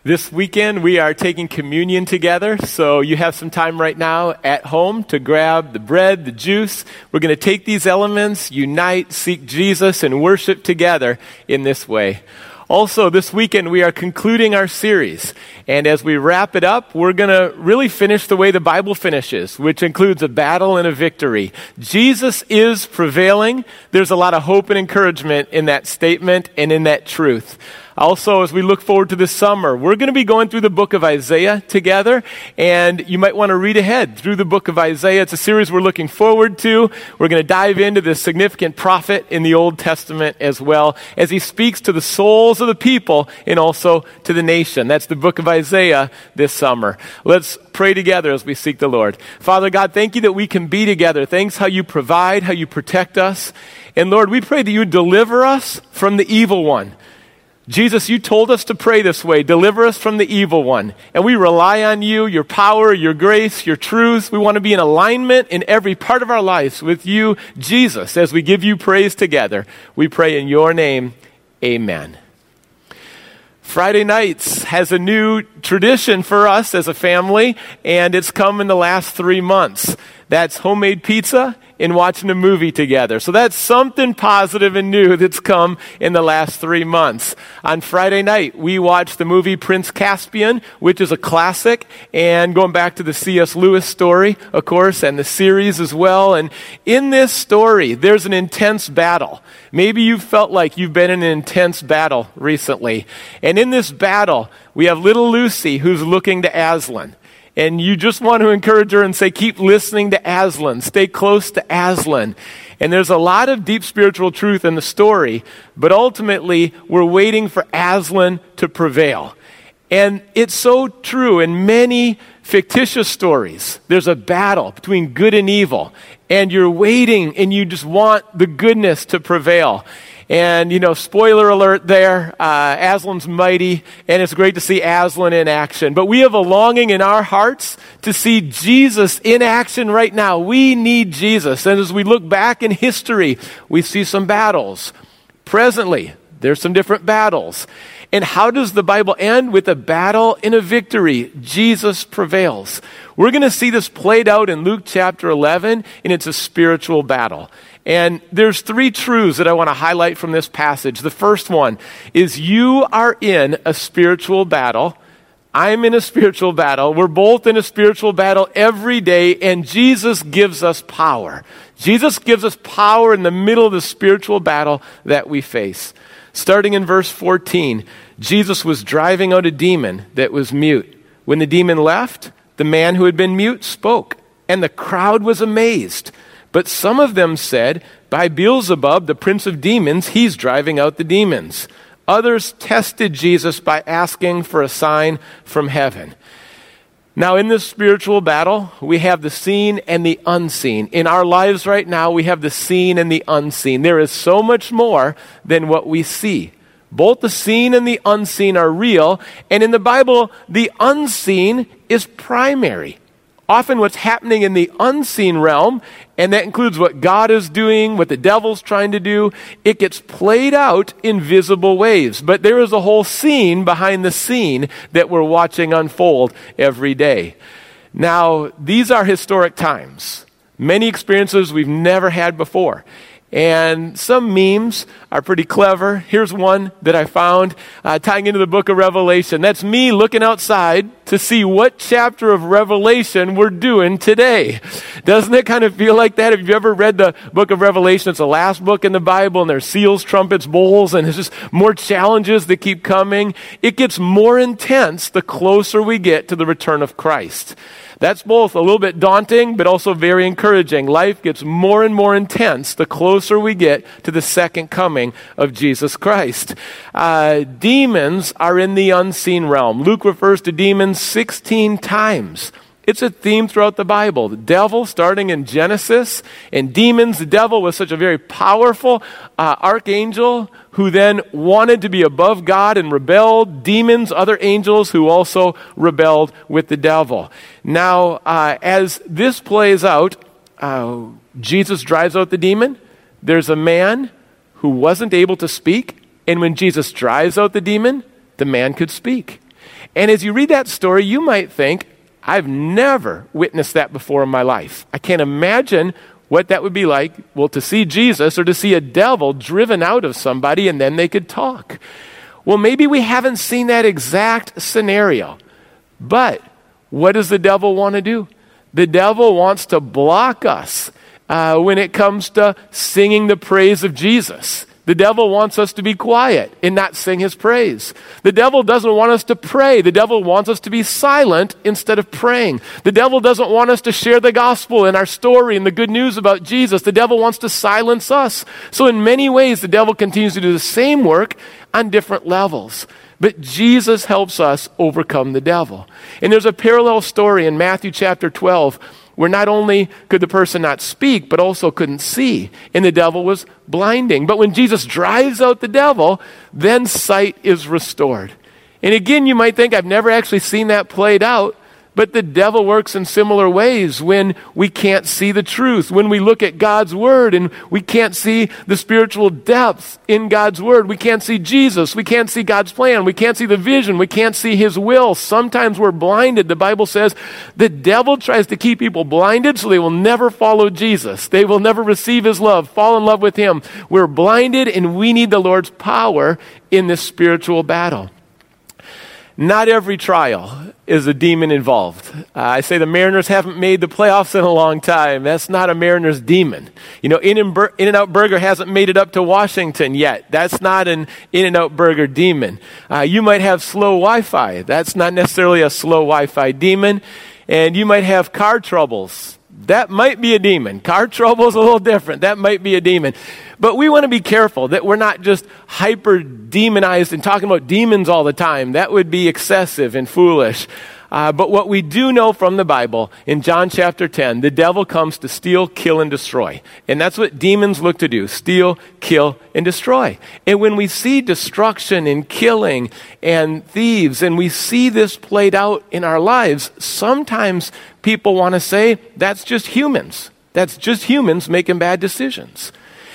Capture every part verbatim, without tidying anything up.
This weekend, we are taking communion together, so you have some time right now at home to grab the bread, the juice. We're going to take these elements, unite, seek Jesus, and worship together in this way. Also, this weekend, we are concluding our series. And as we wrap it up, we're going to really finish the way the Bible finishes, which includes a battle and a victory. Jesus is prevailing. There's a lot of hope and encouragement in that statement and in that truth. Also, as we look forward to this summer, we're going to be going through the book of Isaiah together, and you might want to read ahead through the book of Isaiah. It's a series we're looking forward to. We're going to dive into this significant prophet in the Old Testament as well, as he speaks to the souls of the people and also to the nation. That's the book of Isaiah this summer. Let's pray together as we seek the Lord. Father God, thank you that we can be together. Thanks how you provide, how you protect us. And Lord, we pray that you would deliver us from the evil one. Jesus, you told us to pray this way, deliver us from the evil one. And we rely on you, your power, your grace, your truth. We want to be in alignment in every part of our lives with you, Jesus, as we give you praise together. We pray in your name, amen. Friday nights has a new tradition for us as a family, and it's come in the last three months. That's homemade pizza and watching a movie together. So that's something positive and new that's come in the last three months. On Friday night, we watched the movie Prince Caspian, which is a classic, and going back to the C S Lewis story, of course, and the series as well. And in this story, there's an intense battle. Maybe you've felt like you've been in an intense battle recently. And in this battle, we have little Lucy who's looking to Aslan. And you just want to encourage her and say, keep listening to Aslan. Stay close to Aslan. And there's a lot of deep spiritual truth in the story, but ultimately, we're waiting for Aslan to prevail. And it's so true in many fictitious stories. There's a battle between good and evil, and you're waiting, and you just want the goodness to prevail. And, you know, spoiler alert there, uh, Aslan's mighty, and it's great to see Aslan in action. But we have a longing in our hearts to see Jesus in action right now. We need Jesus. And as we look back in history, we see some battles. Presently, there's some different battles. And how does the Bible end? With a battle and a victory. Jesus prevails. We're going to see this played out in Luke chapter eleven, and it's a spiritual battle. And there's three truths that I want to highlight from this passage. The first one is you are in a spiritual battle. I'm in a spiritual battle. We're both in a spiritual battle every day, and Jesus gives us power. Jesus gives us power in the middle of the spiritual battle that we face. Starting in verse fourteen, Jesus was driving out a demon that was mute. When the demon left, the man who had been mute spoke, and the crowd was amazed. But some of them said, by Beelzebub, the prince of demons, he's driving out the demons. Others tested Jesus by asking for a sign from heaven. Now, in this spiritual battle, we have the seen and the unseen. In our lives right now, we have the seen and the unseen. There is so much more than what we see. Both the seen and the unseen are real, and in the Bible, the unseen is primary. Often what's happening in the unseen realm, and that includes what God is doing, what the devil's trying to do, it gets played out in visible ways. But there is a whole scene behind the scene that we're watching unfold every day. Now, these are historic times. Many experiences we've never had before. And some memes are pretty clever. Here's one that I found uh, tying into the book of Revelation. That's me looking outside to see what chapter of Revelation we're doing today. Doesn't it kind of feel like that? Have you ever read the book of Revelation? It's the last book in the Bible, and there's seals, trumpets, bowls, and there's just more challenges that keep coming. It gets more intense the closer we get to the return of Christ. That's both a little bit daunting, but also very encouraging. Life gets more and more intense the closer we get to the second coming of Jesus Christ. Uh, demons are in the unseen realm. Luke refers to demons sixteen times. It's a theme throughout the Bible. The devil, starting in Genesis, and demons. The devil was such a very powerful uh, archangel who then wanted to be above God and rebelled. Demons, other angels who also rebelled with the devil. Now, uh, as this plays out, uh, Jesus drives out the demon. There's a man who wasn't able to speak, and when Jesus drives out the demon, the man could speak. And as you read that story, you might think, I've never witnessed that before in my life. I can't imagine what that would be like, well, to see Jesus or to see a devil driven out of somebody and then they could talk. Well, maybe we haven't seen that exact scenario. But what does the devil want to do? The devil wants to block us uh, when it comes to singing the praise of Jesus. The devil wants us to be quiet and not sing his praise. The devil doesn't want us to pray. The devil wants us to be silent instead of praying. The devil doesn't want us to share the gospel and our story and the good news about Jesus. The devil wants to silence us. So in many ways, the devil continues to do the same work on different levels. But Jesus helps us overcome the devil. And there's a parallel story in Matthew chapter twelve where not only could the person not speak, but also couldn't see, and the devil was blinding. But when Jesus drives out the devil, then sight is restored. And again, you might think, I've never actually seen that played out, but the devil works in similar ways when we can't see the truth, when we look at God's word and we can't see the spiritual depth in God's word. We can't see Jesus. We can't see God's plan. We can't see the vision. We can't see his will. Sometimes we're blinded. The Bible says the devil tries to keep people blinded so they will never follow Jesus. They will never receive his love, fall in love with him. We're blinded and we need the Lord's power in this spiritual battle. Not every trial is a demon involved. Uh, I say the Mariners haven't made the playoffs in a long time. That's not a Mariners demon. You know, In-N-Out Burger hasn't made it up to Washington yet. That's not an In-N-Out Burger demon. Uh, you might have slow Wi-Fi. That's not necessarily a slow Wi-Fi demon. And you might have car troubles. That might be a demon. Car trouble is a little different. That might be a demon. But we want to be careful that we're not just hyper-demonized and talking about demons all the time. That would be excessive and foolish. Uh, but what we do know from the Bible, in John chapter ten, the devil comes to steal, kill, and destroy. And that's what demons look to do, steal, kill, and destroy. And when we see destruction and killing and thieves, and we see this played out in our lives, sometimes people want to say, that's just humans. That's just humans making bad decisions.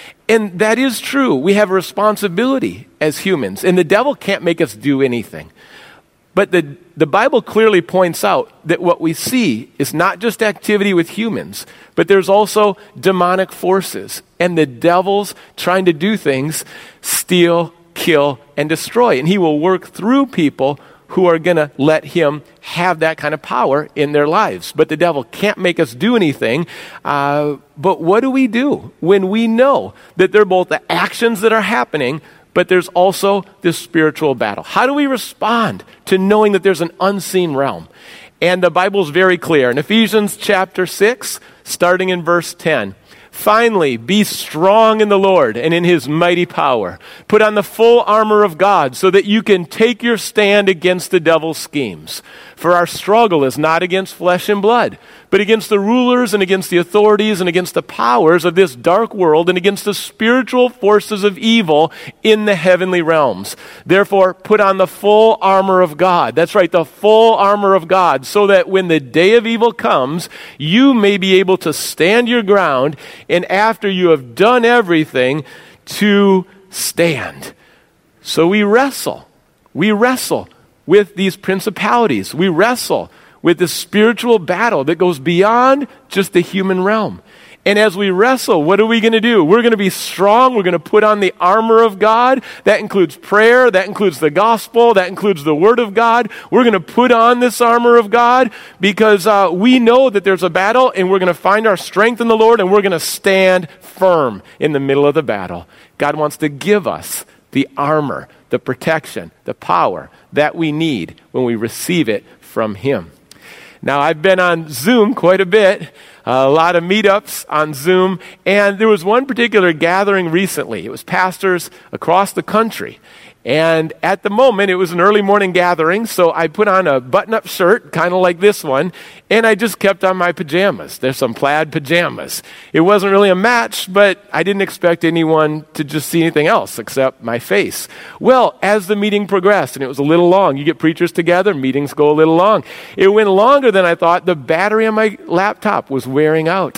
And that is true. We have a responsibility as humans, and the devil can't make us do anything. But the, the Bible clearly points out that what we see is not just activity with humans, but there's also demonic forces, and the devil's trying to do things, steal, kill, and destroy. And he will work through people who are going to let him have that kind of power in their lives. But the devil can't make us do anything. Uh, but what do we do when we know that they're both the actions that are happening, but there's also this spiritual battle? How do we respond to knowing that there's an unseen realm? And the Bible's very clear. In Ephesians chapter six, starting in verse ten, finally, be strong in the Lord and in his mighty power. Put on the full armor of God so that you can take your stand against the devil's schemes. For our struggle is not against flesh and blood, but against the rulers and against the authorities and against the powers of this dark world and against the spiritual forces of evil in the heavenly realms. Therefore, put on the full armor of God. That's right, the full armor of God, so that when the day of evil comes, you may be able to stand your ground, and after you have done everything, to stand. So we wrestle. We wrestle with these principalities. We wrestle with this spiritual battle that goes beyond just the human realm. And as we wrestle, what are we going to do? We're going to be strong. We're going to put on the armor of God. That includes prayer. That includes the gospel. That includes the word of God. We're going to put on this armor of God because uh, we know that there's a battle, and we're going to find our strength in the Lord, and we're going to stand firm in the middle of the battle. God wants to give us the armor, the protection, the power that we need when we receive it from him. Now, I've been on Zoom quite a bit, a lot of meetups on Zoom, and there was one particular gathering recently. It was pastors across the country. And at the moment, it was an early morning gathering, so I put on a button-up shirt, kind of like this one, and I just kept on my pajamas. There's some plaid pajamas. It wasn't really a match, but I didn't expect anyone to just see anything else except my face. Well, as the meeting progressed, and it was a little long, you get preachers together, meetings go a little long. It went longer than I thought. The battery on my laptop was wearing out.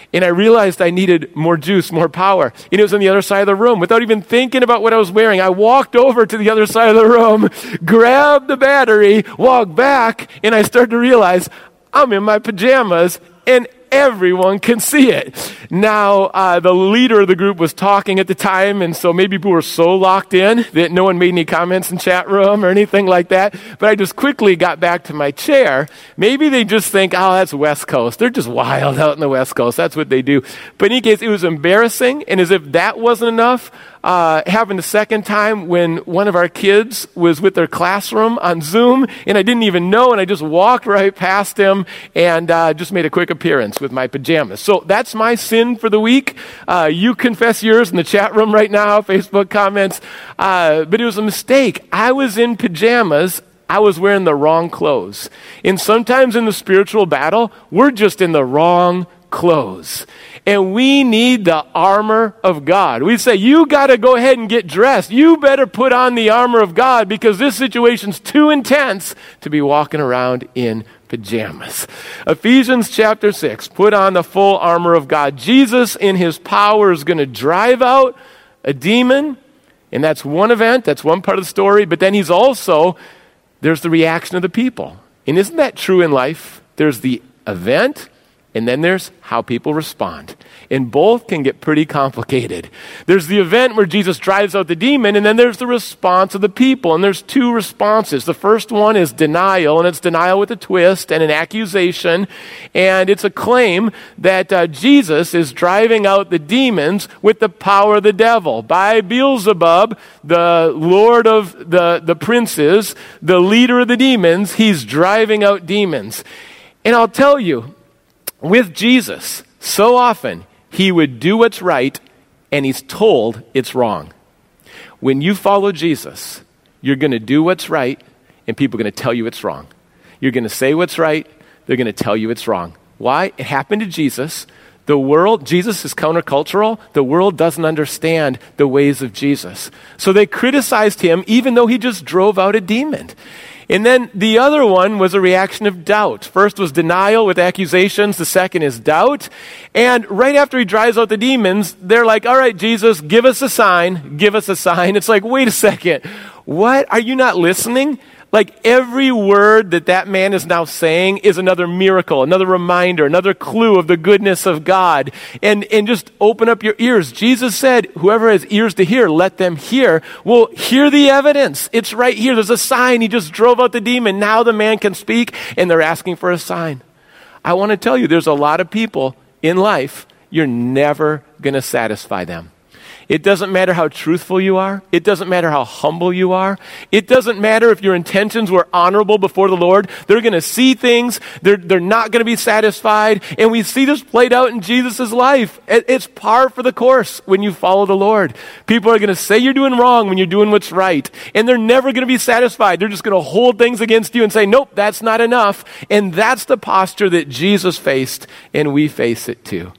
And I realized I needed more juice, more power. And it was on the other side of the room. Without even thinking about what I was wearing, I walked over to the other side of the room, grabbed the battery, walked back, and I started to realize I'm in my pajamas and everyone can see it. Now, uh, the leader of the group was talking at the time, and so maybe people were so locked in that no one made any comments in chat room or anything like that. But I just quickly got back to my chair. Maybe they just think, oh, that's West Coast. They're just wild out in the West Coast. That's what they do. But in any case, it was embarrassing, and as if that wasn't enough, Uh, happened a second time when one of our kids was with their classroom on Zoom, and I didn't even know, and I just walked right past him and uh, just made a quick appearance with my pajamas. So that's my sin for the week. Uh, you confess yours in the chat room right now, Facebook comments. Uh, but it was a mistake. I was in pajamas. I was wearing the wrong clothes. And sometimes in the spiritual battle, we're just in the wrong clothes. And we need the armor of God. We say, you got to go ahead and get dressed. You better put on the armor of God because this situation's too intense to be walking around in pajamas. Ephesians chapter six, put on the full armor of God. Jesus in his power is going to drive out a demon, and that's one event, that's one part of the story, but then he's also, there's the reaction of the people. And isn't that true in life? There's the event, and then there's how people respond. And both can get pretty complicated. There's the event where Jesus drives out the demon, and then there's the response of the people. And there's two responses. The first one is denial, and it's denial with a twist and an accusation. And it's a claim that uh, Jesus is driving out the demons with the power of the devil. By Beelzebub, the lord of the, the princes, the leader of the demons, he's driving out demons. And I'll tell you, with Jesus, so often, he would do what's right, and he's told it's wrong. When you follow Jesus, you're going to do what's right, and people are going to tell you it's wrong. You're going to say what's right, they're going to tell you it's wrong. Why? It happened to Jesus. The world, Jesus is countercultural. The world doesn't understand the ways of Jesus. So they criticized him, even though he just drove out a demon. And then the other one was a reaction of doubt. First was denial with accusations. The second is doubt. And right after he drives out the demons, they're like, all right, Jesus, give us a sign. Give us a sign. It's like, wait a second. What? Are you not listening? Like every word that that man is now saying is another miracle, another reminder, another clue of the goodness of God. And, and just open up your ears. Jesus said, whoever has ears to hear, let them hear. Well, hear the evidence. It's right here. There's a sign. He just drove out the demon. Now the man can speak, and they're asking for a sign. I want to tell you, there's a lot of people in life, you're never going to satisfy them. It doesn't matter how truthful you are. It doesn't matter how humble you are. It doesn't matter if your intentions were honorable before the Lord. They're going to see things. They're, they're not going to be satisfied. And we see this played out in Jesus' life. It, it's par for the course when you follow the Lord. People are going to say you're doing wrong when you're doing what's right. And they're never going to be satisfied. They're just going to hold things against you and say, nope, that's not enough. And that's the posture that Jesus faced, and we face it too.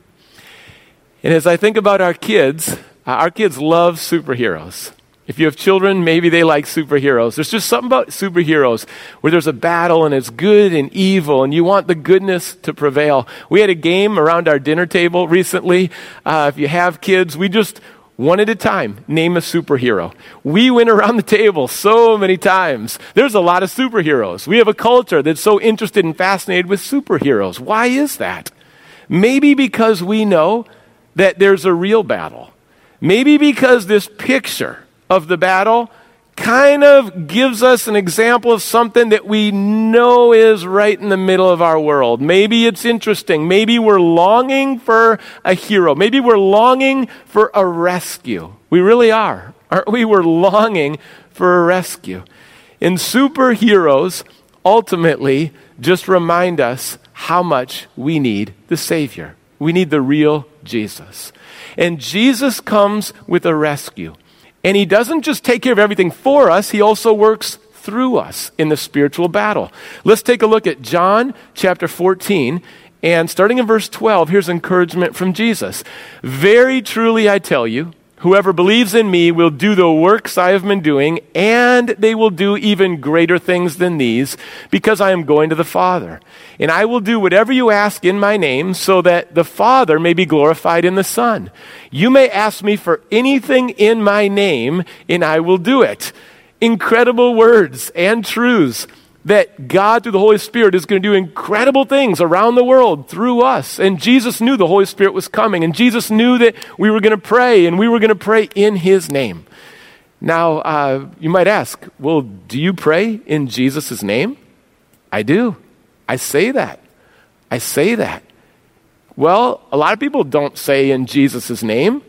And as I think about our kids, Uh, our kids love superheroes. If you have children, maybe they like superheroes. There's just something about superheroes where there's a battle and it's good and evil and you want the goodness to prevail. We had a game around our dinner table recently. Uh, if you have kids, we just, one at a time, name a superhero. We went around the table so many times. There's a lot of superheroes. We have a culture that's so interested and fascinated with superheroes. Why is that? Maybe because we know that there's a real battle. Maybe because this picture of the battle kind of gives us an example of something that we know is right in the middle of our world. Maybe it's interesting. Maybe we're longing for a hero. Maybe we're longing for a rescue. We really are, aren't we? We're longing for a rescue. And superheroes ultimately just remind us how much we need the Savior. We need the real Jesus. And Jesus comes with a rescue. And he doesn't just take care of everything for us, he also works through us in the spiritual battle. Let's take a look at John chapter fourteen. And starting in verse twelve, here's encouragement from Jesus. Very truly I tell you, Whoever believes in me will do the works I have been doing, and they will do even greater things than these, because I am going to the Father. And I will do whatever you ask in my name, so that the Father may be glorified in the Son. You may ask me for anything in my name, and I will do it. Incredible words and truths that God, through the Holy Spirit, is going to do incredible things around the world through us. And Jesus knew the Holy Spirit was coming, and Jesus knew that we were going to pray, and we were going to pray in his name. Now, uh, you might ask, well, do you pray in Jesus' name? I do. I say that. I say that. Well, a lot of people don't say in Jesus' name.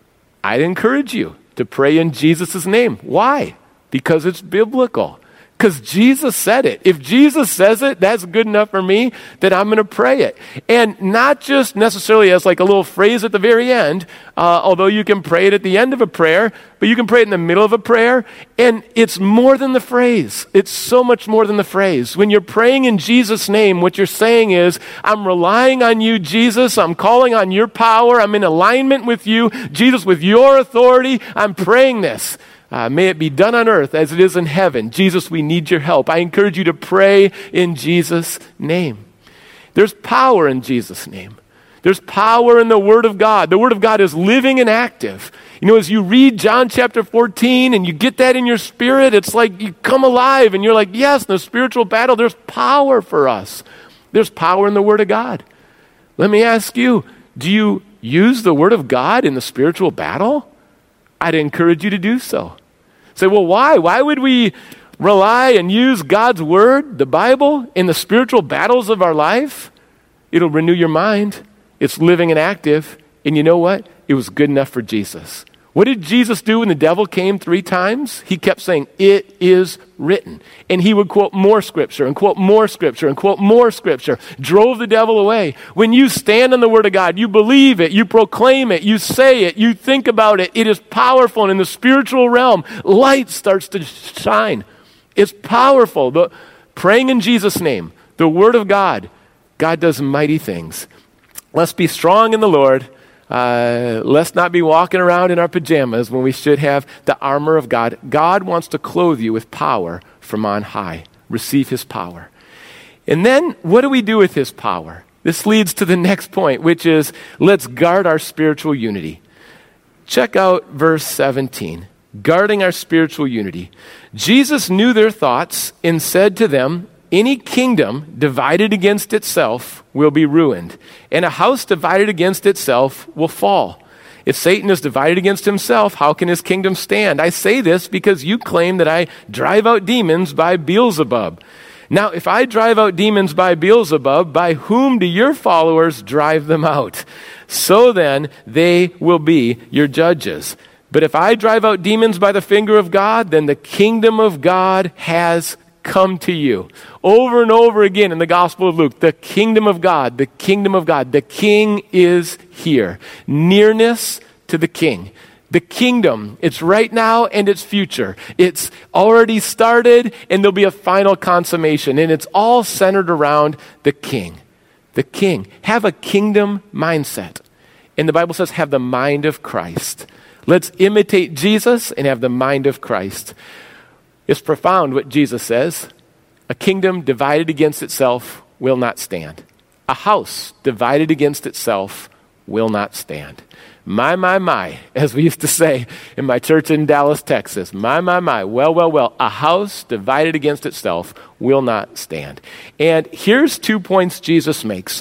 I'd encourage you to pray in Jesus' name. Why? Because it's biblical. Because Jesus said it. If Jesus says it, that's good enough for me that I'm going to pray it. And not just necessarily as like a little phrase at the very end, uh, although you can pray it at the end of a prayer, but you can pray it in the middle of a prayer. And it's more than the phrase. It's so much more than the phrase. When you're praying in Jesus' name, what you're saying is, I'm relying on you, Jesus. I'm calling on your power. I'm in alignment with you, Jesus, with your authority. I'm praying this. Uh, may it be done on earth as it is in heaven. Jesus, we need your help. I encourage you to pray in Jesus' name. There's power in Jesus' name. There's power in the Word of God. The Word of God is living and active. You know, as you read John chapter fourteen and you get that in your spirit, it's like you come alive and you're like, yes, in the spiritual battle, there's power for us. There's power in the Word of God. Let me ask you, do you use the Word of God in the spiritual battle? I'd encourage you to do so. Say, well, why? Why would we rely and use God's Word, the Bible, in the spiritual battles of our life? It'll renew your mind. It's living and active. And you know what? It was good enough for Jesus. What did Jesus do when the devil came three times? He kept saying, it is written. And he would quote more scripture and quote more scripture and quote more scripture. Drove the devil away. When you stand on the Word of God, you believe it, you proclaim it, you say it, you think about it. It is powerful. And in the spiritual realm, light starts to shine. It's powerful. The, praying in Jesus' name, the Word of God, God does mighty things. Let's be strong in the Lord. Uh, let's not be walking around in our pajamas when we should have the armor of God. God wants to clothe you with power from on high. Receive his power. And then what do we do with his power? This leads to the next point, which is let's guard our spiritual unity. Check out verse seventeen. Guarding our spiritual unity. Jesus knew their thoughts and said to them, any kingdom divided against itself will be ruined, and a house divided against itself will fall. If Satan is divided against himself, how can his kingdom stand? I say this because you claim that I drive out demons by Beelzebub. Now, if I drive out demons by Beelzebub, by whom do your followers drive them out? So then, they will be your judges. But if I drive out demons by the finger of God, then the kingdom of God has come to you. Over and over again in the Gospel of Luke, the kingdom of God, the kingdom of God, the King is here. Nearness to the King. The kingdom, it's right now and it's future. It's already started and there'll be a final consummation. And it's all centered around the King. The King. Have a kingdom mindset. And the Bible says have the mind of Christ. Let's imitate Jesus and have the mind of Christ. It's profound what Jesus says. A kingdom divided against itself will not stand. A house divided against itself will not stand. My, my, my, as we used to say in my church in Dallas, Texas. My, my, my, well, well, well, a house divided against itself will not stand. And here's two points Jesus makes.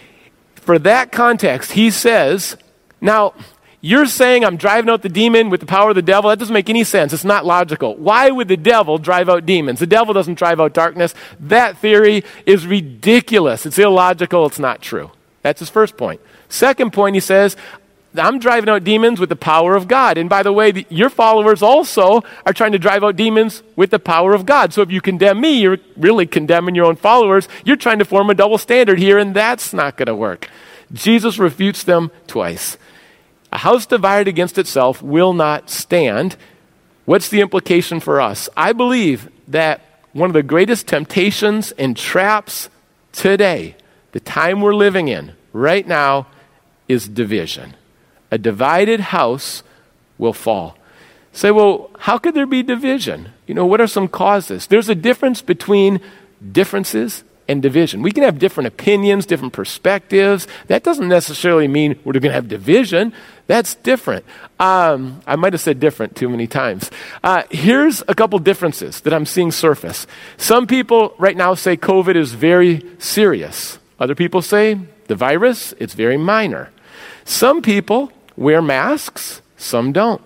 For that context, he says, now, you're saying I'm driving out the demon with the power of the devil. That doesn't make any sense. It's not logical. Why would the devil drive out demons? The devil doesn't drive out darkness. That theory is ridiculous. It's illogical. It's not true. That's his first point. Second point, he says, I'm driving out demons with the power of God. And by the way, the, your followers also are trying to drive out demons with the power of God. So if you condemn me, you're really condemning your own followers. You're trying to form a double standard here, and that's not going to work. Jesus refutes them twice. A house divided against itself will not stand. What's the implication for us? I believe that one of the greatest temptations and traps today, the time we're living in right now, is division. A divided house will fall. Say, well, how could there be division? You know, what are some causes? There's a difference between differences and division. We can have different opinions, different perspectives. That doesn't necessarily mean we're going to have division. That's different. Um, I might have said different too many times. Uh, here's a couple differences that I'm seeing surface. Some people right now say COVID is very serious. Other people say the virus, it's very minor. Some people wear masks, some don't.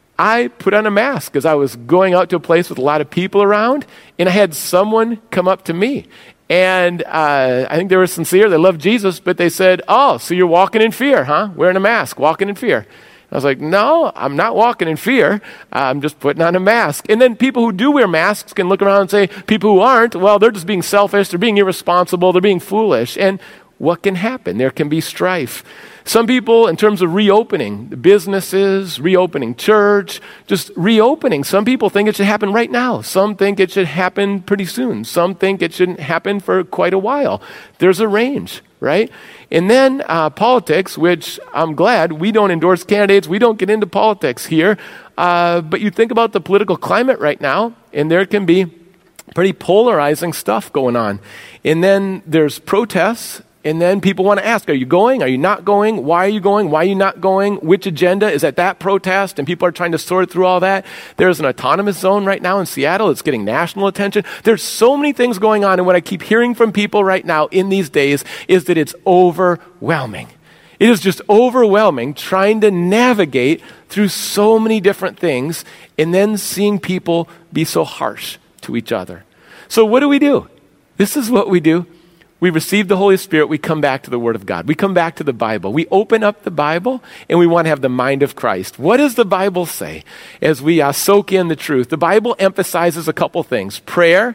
I put on a mask because I was going out to a place with a lot of people around, and I had someone come up to me. And uh, I think they were sincere. They loved Jesus, but they said, oh, so you're walking in fear, huh? Wearing a mask, walking in fear. I was like, no, I'm not walking in fear. I'm just putting on a mask. And then people who do wear masks can look around and say, people who aren't, well, they're just being selfish. They're being irresponsible. They're being foolish. And what can happen? There can be strife. Some people, in terms of reopening businesses, reopening church, just reopening, some people think it should happen right now. Some think it should happen pretty soon. Some think it shouldn't happen for quite a while. There's a range, right? And then uh, politics, which I'm glad we don't endorse candidates. We don't get into politics here. Uh, but you think about the political climate right now, and there can be pretty polarizing stuff going on. And then there's protests. And then people want to ask, are you going? Are you not going? Why are you going? Why are you not going? Which agenda is at that protest? And people are trying to sort through all that. There's an autonomous zone right now in Seattle. It's getting national attention. There's so many things going on. And what I keep hearing from people right now in these days is that it's overwhelming. It is just overwhelming trying to navigate through so many different things and then seeing people be so harsh to each other. So what do we do? This is what we do. We receive the Holy Spirit, we come back to the Word of God. We come back to the Bible. We open up the Bible, and we want to have the mind of Christ. What does the Bible say as we uh, soak in the truth? The Bible emphasizes a couple things: prayer,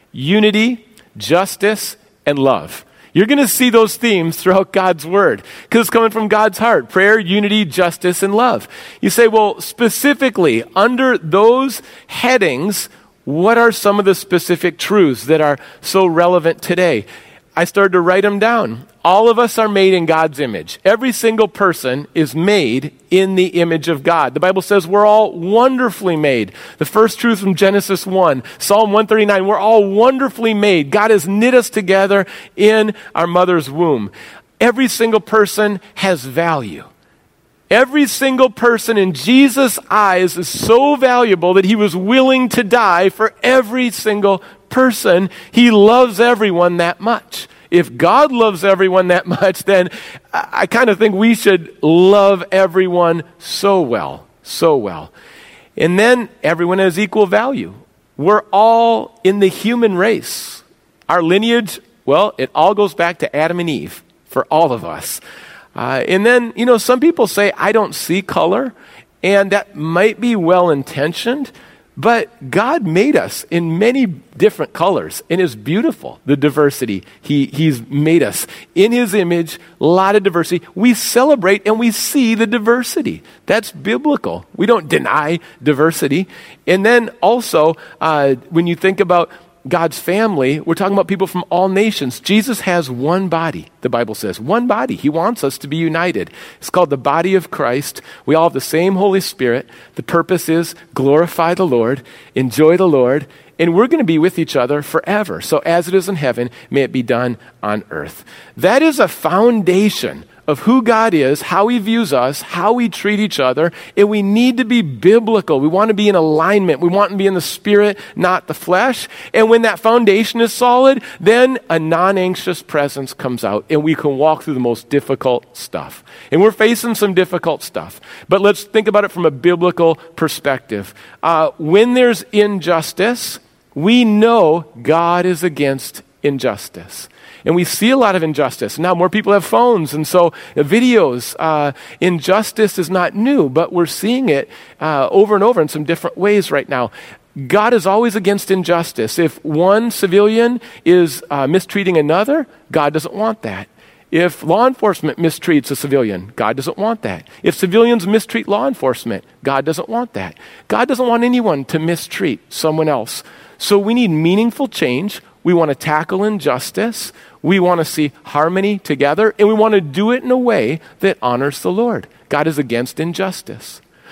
unity, justice, and love. You're going to see those themes throughout God's Word because it's coming from God's heart. Prayer, unity, justice, and love. You say, well, specifically, under those headings, what are some of the specific truths that are so relevant today? I started to write them down. All of us are made in God's image. Every single person is made in the image of God. The Bible says we're all wonderfully made. The first truth from Genesis one, Psalm one thirty-nine, we're all wonderfully made. God has knit us together in our mother's womb. Every single person has value. Every single person in Jesus' eyes is so valuable that he was willing to die for every single person. He loves everyone that much. If God loves everyone that much, then I, I kind of think we should love everyone so well, so well. And then everyone has equal value. We're all in the human race. Our lineage, well, it all goes back to Adam and Eve for all of us. Uh, and then, you know, some people say, I don't see color, and that might be well-intentioned, but God made us in many different colors, and it's beautiful, the diversity. He, he's made us in his image, a lot of diversity. We celebrate and we see the diversity. That's biblical. We don't deny diversity. And then also, uh, when you think about God's family, we're talking about people from all nations. Jesus has one body, the Bible says. One body. He wants us to be united. It's called the body of Christ. We all have the same Holy Spirit. The purpose is glorify the Lord, enjoy the Lord, and we're going to be with each other forever. So as it is in heaven, may it be done on earth. That is a foundation of who God is, how he views us, how we treat each other, and we need to be biblical. We want to be in alignment. We want to be in the spirit, not the flesh. And when that foundation is solid, then a non-anxious presence comes out, and we can walk through the most difficult stuff. And we're facing some difficult stuff. But let's think about it from a biblical perspective. Uh, when there's injustice, we know God is against injustice. And we see a lot of injustice. Now more people have phones, and so videos. Uh, injustice is not new, but we're seeing it uh, over and over in some different ways right now. God is always against injustice. If one civilian is uh, mistreating another, God doesn't want that. If law enforcement mistreats a civilian, God doesn't want that. If civilians mistreat law enforcement, God doesn't want that. God doesn't want anyone to mistreat someone else. So we need meaningful change. We want to tackle injustice. We want to see harmony together, and we want to do it in a way that honors the Lord. God is against injustice.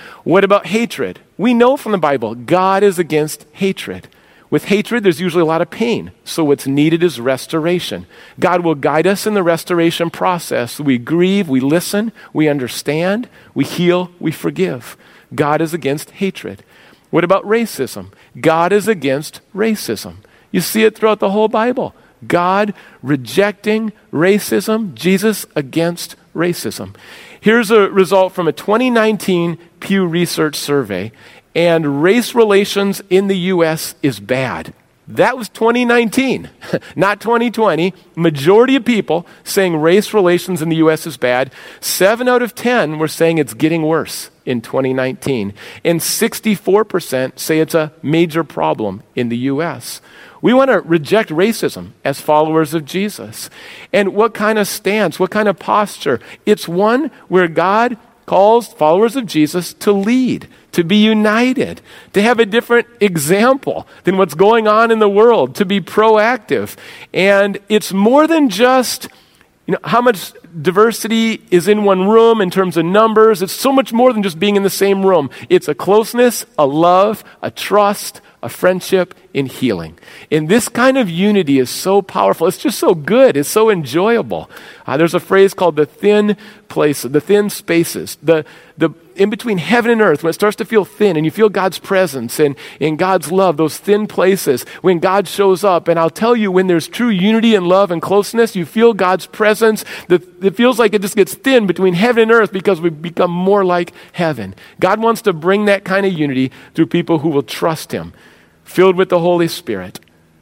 What about hatred? We know from the Bible, God is against hatred. With hatred, there's usually a lot of pain. So what's needed is restoration. God will guide us in the restoration process. We grieve, we listen, we understand, we heal, we forgive. God is against hatred. What about racism? God is against racism. You see it throughout the whole Bible. God rejecting racism, Jesus against racism. Here's a result from a twenty nineteen Pew Research survey, and race relations in the U S is bad. That was twenty nineteen, not twenty twenty. Majority of people saying race relations in the U S is bad. Seven out of ten were saying it's getting worse in twenty nineteen. And sixty-four percent say it's a major problem in the U S. We want to reject racism as followers of Jesus. And what kind of stance, what kind of posture? It's one where God calls followers of Jesus to lead, to be united, to have a different example than what's going on in the world, to be proactive. And it's more than just, you know, how much diversity is in one room in terms of numbers. It's so much more than just being in the same room. It's a closeness, a love, a trust, a friendship, in healing. And this kind of unity is so powerful. It's just so good. It's so enjoyable. Uh, there's a phrase called the thin places, the thin spaces, the the in between heaven and earth, when it starts to feel thin and you feel God's presence and, and God's love, those thin places, when God shows up. And I'll tell you, when there's true unity and love and closeness, you feel God's presence. The, it feels like it just gets thin between heaven and earth because we become more like heaven. God wants to bring that kind of unity through people who will trust him, filled with the Holy Spirit.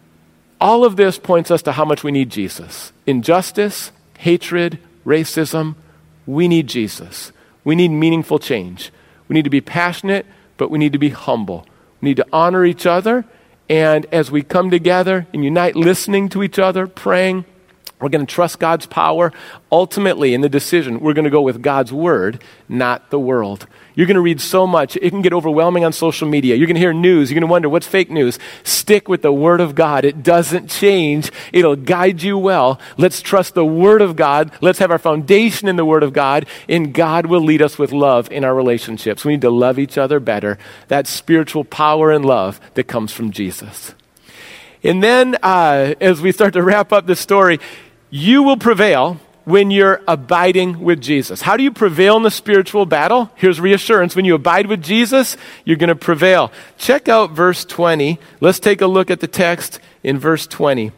All of this points us to how much we need Jesus. Injustice, hatred, racism, we need Jesus. We need meaningful change. We need to be passionate, but we need to be humble. We need to honor each other, and as we come together and unite, listening to each other, praying, we're going to trust God's power. Ultimately, in the decision, we're going to go with God's word, not the world. You're going to read so much. It can get overwhelming on social media. You're going to hear news. You're going to wonder, what's fake news? Stick with the word of God. It doesn't change. It'll guide you well. Let's trust the word of God. Let's have our foundation in the word of God, and God will lead us with love in our relationships. We need to love each other better. That spiritual power and love that comes from Jesus. And then, uh, as we start to wrap up this story, you will prevail when you're abiding with Jesus. How do you prevail in the spiritual battle? Here's reassurance. When you abide with Jesus, you're going to prevail. Check out verse twenty. Let's take a look at the text in verse twenty.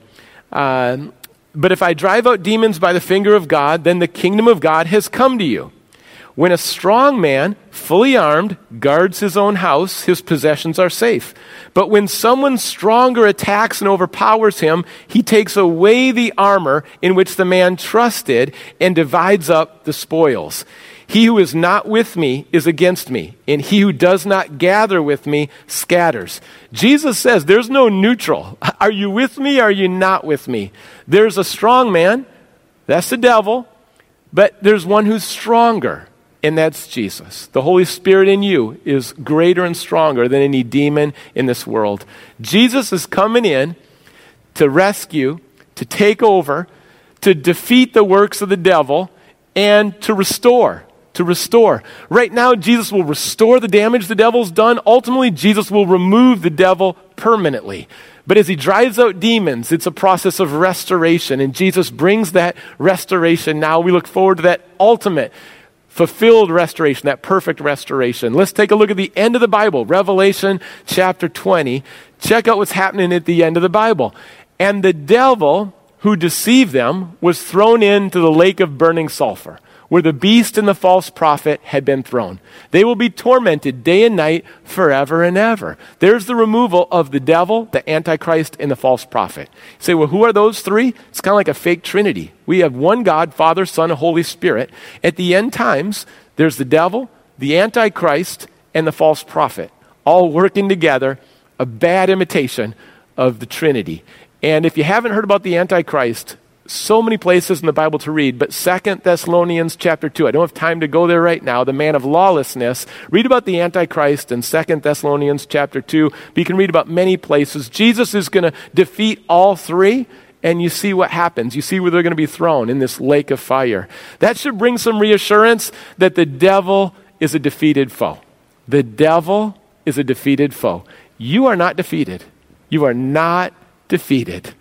Uh, but if I drive out demons by the finger of God, then the kingdom of God has come to you. When a strong man, fully armed, guards his own house, his possessions are safe. But when someone stronger attacks and overpowers him, he takes away the armor in which the man trusted and divides up the spoils. He who is not with me is against me, and he who does not gather with me scatters. Jesus says there's no neutral. Are you with me? Are you not with me? There's a strong man, that's the devil, but there's one who's stronger. And that's Jesus. The Holy Spirit in you is greater and stronger than any demon in this world. Jesus is coming in to rescue, to take over, to defeat the works of the devil, and to restore. To restore. Right now, Jesus will restore the damage the devil's done. Ultimately, Jesus will remove the devil permanently. But as he drives out demons, it's a process of restoration. And Jesus brings that restoration now. We look forward to that ultimate fulfilled restoration, that perfect restoration. Let's take a look at the end of the Bible, Revelation chapter twenty. Check out what's happening at the end of the Bible. And the devil who deceived them was thrown into the lake of burning sulfur, where the beast and the false prophet had been thrown. They will be tormented day and night forever and ever. There's the removal of the devil, the Antichrist, and the false prophet. You say, well, who are those three? It's kind of like a fake Trinity. We have one God, Father, Son, and Holy Spirit. At the end times, there's the devil, the Antichrist, and the false prophet, all working together, a bad imitation of the Trinity. And if you haven't heard about the Antichrist, so many places in the Bible to read, but Second Thessalonians chapter two. I don't have time to go there right now. The man of lawlessness. Read about the Antichrist in Second Thessalonians chapter two. But you can read about many places. Jesus is going to defeat all three, and you see what happens. You see where they're going to be thrown in this lake of fire. That should bring some reassurance that the devil is a defeated foe. The devil is a defeated foe. You are not defeated. You are not defeated.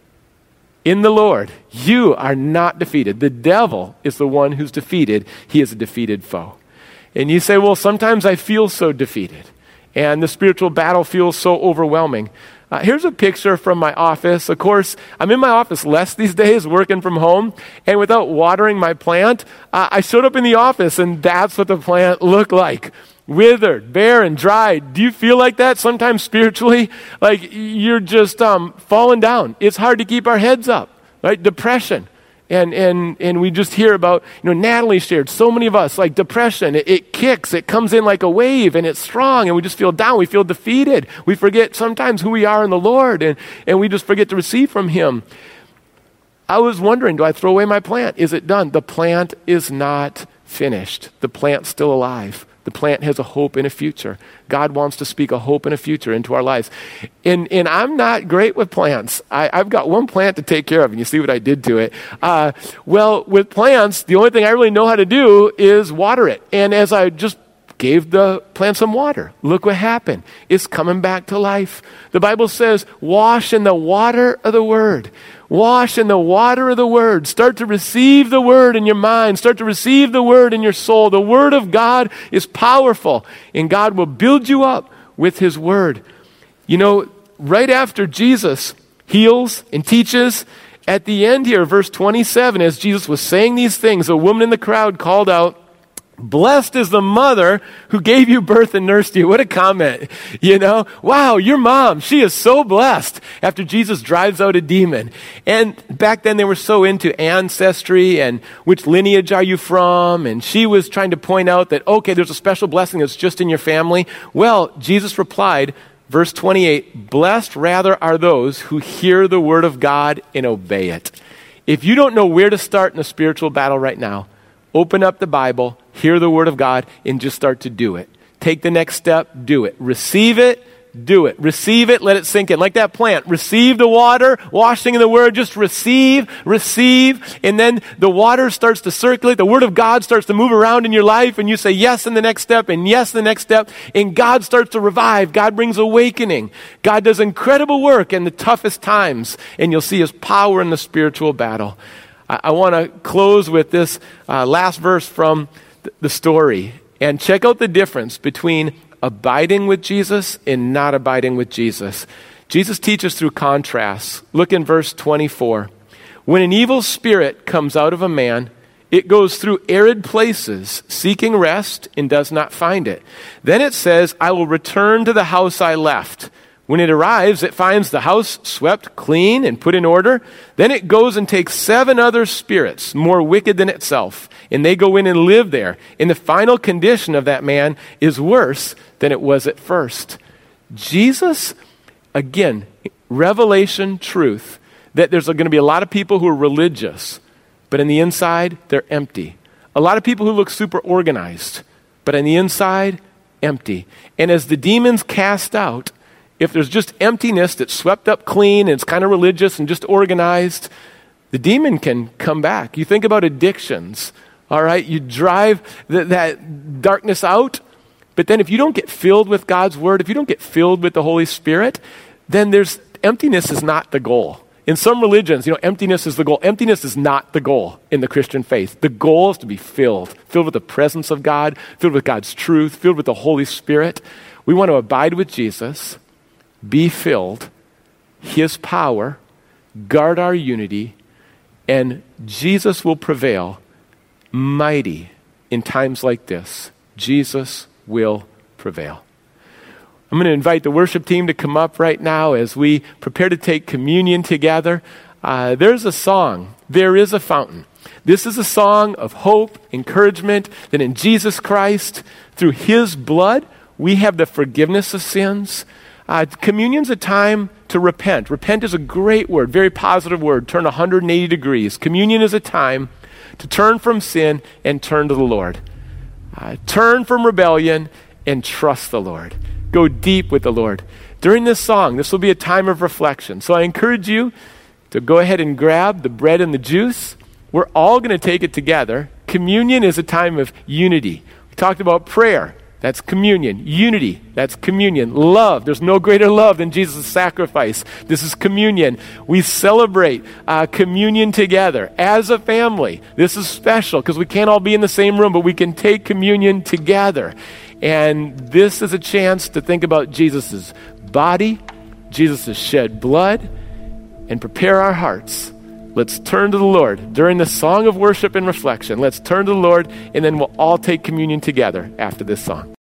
In the Lord, you are not defeated. The devil is the one who's defeated. He is a defeated foe. And you say, well, sometimes I feel so defeated, and the spiritual battle feels so overwhelming. Uh, here's a picture from my office. Of course, I'm in my office less these days, working from home, and without watering my plant, uh, I showed up in the office, and that's what the plant looked like. Withered, bare, and dried. Do you feel like that sometimes spiritually? Like you're just um, falling down. It's hard to keep our heads up, right? Depression. And and and we just hear about, you know, Natalie shared, so many of us, like depression, it, it kicks, it comes in like a wave, and it's strong, and we just feel down, we feel defeated. We forget sometimes who we are in the Lord, and, and we just forget to receive from Him. I was wondering, do I throw away my plant? Is it done? The plant is not finished. The plant's still alive. The plant has a hope and a future. God wants to speak a hope and a future into our lives. And, and I'm not great with plants. I, I've got one plant to take care of, and you see what I did to it. Uh, well, with plants, the only thing I really know how to do is water it. And as I just gave the plant some water, look what happened. It's coming back to life. The Bible says, wash in the water of the Word. Wash in the water of the Word. Start to receive the Word in your mind. Start to receive the Word in your soul. The Word of God is powerful, and God will build you up with His Word. You know, right after Jesus heals and teaches, at the end here, verse twenty-seven, as Jesus was saying these things, a woman in the crowd called out, "Blessed is the mother who gave you birth and nursed you." What a comment. You know, wow, your mom, she is so blessed after Jesus drives out a demon. And back then they were so into ancestry and which lineage are you from? And she was trying to point out that, okay, there's a special blessing that's just in your family. Well, Jesus replied, verse twenty-eight, "Blessed rather are those who hear the word of God and obey it." If you don't know where to start in a spiritual battle right now, open up the Bible, hear the word of God, and just start to do it. Take the next step, do it. Receive it, do it. Receive it, let it sink in. Like that plant, receive the water, washing in the word, just receive, receive, and then the water starts to circulate. The word of God starts to move around in your life, and you say yes in the next step, and yes the next step, and God starts to revive. God brings awakening. God does incredible work in the toughest times, and you'll see His power in the spiritual battle. I want to close with this uh, last verse from th- the story and check out the difference between abiding with Jesus and not abiding with Jesus. Jesus teaches through contrasts. Look in verse twenty-four. "When an evil spirit comes out of a man, it goes through arid places, seeking rest, and does not find it. Then it says, 'I will return to the house I left.' When it arrives, it finds the house swept clean and put in order. Then it goes and takes seven other spirits, more wicked than itself, and they go in and live there. And the final condition of that man is worse than it was at first." Jesus, again, revelation truth, that there's going to be a lot of people who are religious, but on the inside, they're empty. A lot of people who look super organized, but on the inside, empty. And as the demons cast out, if there's just emptiness that's swept up clean and it's kind of religious and just organized, the demon can come back. You think about addictions, all right? You drive th- that darkness out, but then if you don't get filled with God's word, if you don't get filled with the Holy Spirit, then there's emptiness is not the goal. In some religions, you know, emptiness is the goal. Emptiness is not the goal in the Christian faith. The goal is to be filled, filled with the presence of God, filled with God's truth, filled with the Holy Spirit. We want to abide with Jesus, be filled, His power, guard our unity, and Jesus will prevail mighty in times like this. Jesus will prevail. I'm going to invite the worship team to come up right now as we prepare to take communion together. Uh, there's a song, "There is a Fountain." This is a song of hope, encouragement, that in Jesus Christ, through His blood, we have the forgiveness of sins. Uh, communion's a time to repent. Repent is a great word, very positive word. Turn one hundred eighty degrees. Communion is a time to turn from sin and turn to the Lord. Uh, turn from rebellion and trust the Lord. Go deep with the Lord. During this song, this will be a time of reflection. So I encourage you to go ahead and grab the bread and the juice. We're all going to take it together. Communion is a time of unity. We talked about prayer. That's communion. Unity. That's communion. Love. There's no greater love than Jesus' sacrifice. This is communion. We celebrate uh, communion together as a family. This is special because we can't all be in the same room, but we can take communion together. And this is a chance to think about Jesus' body, Jesus' shed blood, and prepare our hearts. Let's turn to the Lord during the song of worship and reflection. Let's turn to the Lord, and then we'll all take communion together after this song.